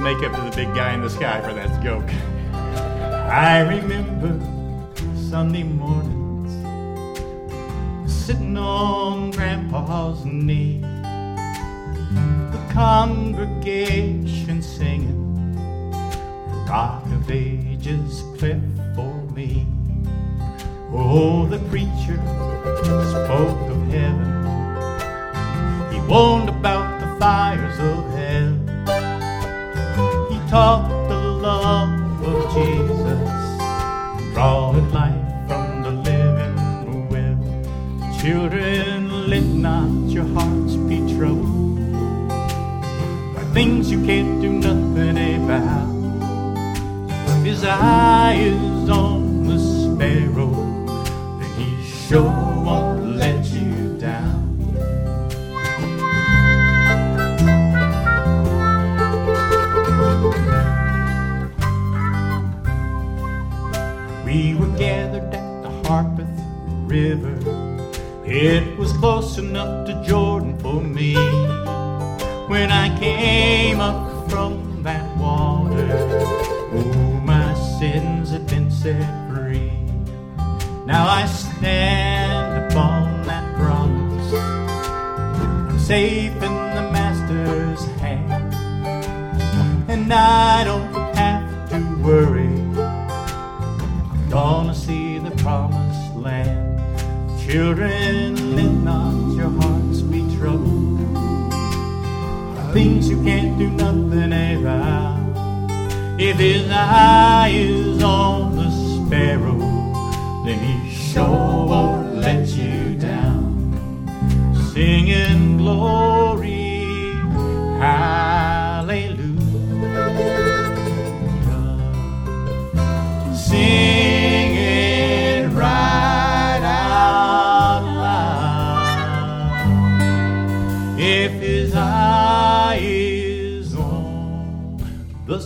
make up to the big guy in the sky for that joke. I remember Sunday mornings sitting on Grandpa's knee, the congregation singing Rock of Ages cleft for me. Oh, the preacher spoke of heaven. He warned about the fires of hell. He taught the love of Jesus, drawing life from the living well. Children, let not your hearts be troubled by things you can't do nothing about. His eye is on the sparrow, then he sure won't let you down. We were gathered at the Harpeth River. It was close enough to Jordan for me. When I came up from that water, oh, my sins had been set free. Now I stand upon that promise. I'm safe in the Master's hand, and I don't have to worry. I'm gonna see the promised land. Children, let not your hearts be troubled. Things you can't do nothing about. If his eye is on the sparrow, then he sure won't let you down. Singing glory, hallelujah. Singing right out loud. If his eye is on the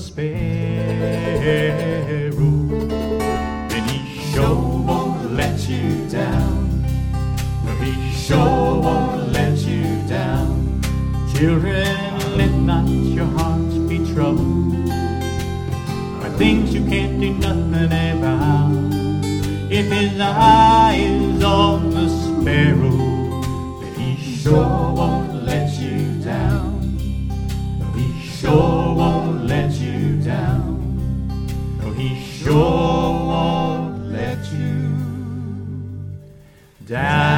sparrow, then he sure won't let you down. No, he sure won't let you down. Children, let not your hearts be troubled by things you can't do nothing about. If his eye is on the sparrow, then he sure won't let you down. No, he sure won't let you down. No, he sure won't let you down.